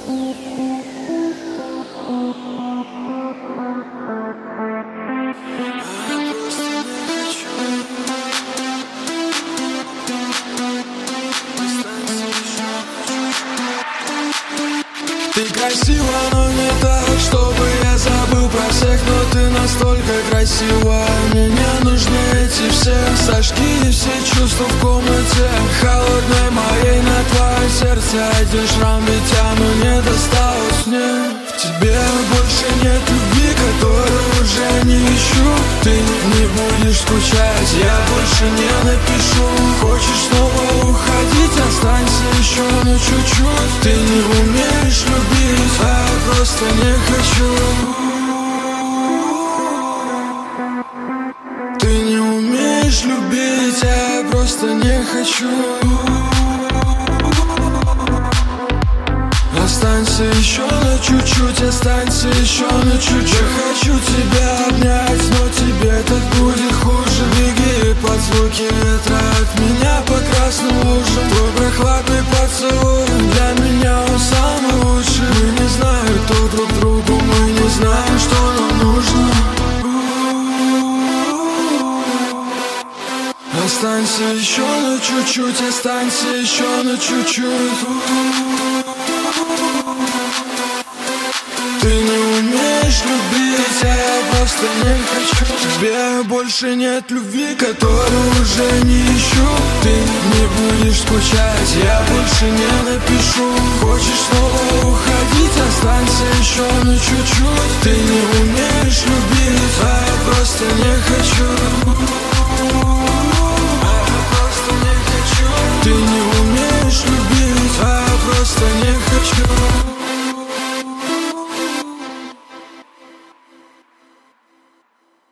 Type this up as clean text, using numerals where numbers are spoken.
Ты красива, но не так, чтобы я забыл про всех. Но ты настолько красива, мне не нужны эти все сожги и все чувства в комнате холодной моей. На твое сердце один шрам, ведь оно не досталось мне. В тебе больше нет любви, которую уже не ищу. Ты не будешь скучать, я больше не напишу. Хочешь снова уходить, останься еще на чуть-чуть. Ты не умеешь любить, а я просто не хочу. Ты не умеешь любить, а я просто не хочу. Останься еще на чуть-чуть, останься еще на чуть-чуть. Я хочу тебя обнять, но тебе так будет хуже. Беги под звуки ветра от меня по красным лужам. Твой прохладный поцелуй для меня он самый лучший. Мы не знаем, кто друг другу, мы не знаем, что нам нужно. Останься еще на чуть-чуть, останься еще на чуть-чуть. Ты не умеешь любить, а я просто не хочу. В тебе больше нет любви, которую уже не ищу. Ты не будешь скучать, я больше не напишу. Хочешь снова уходить, останься еще на чуть-чуть. Ты не умеешь любить, а я просто не хочу. Ты не умеешь любить, а я просто не хочу.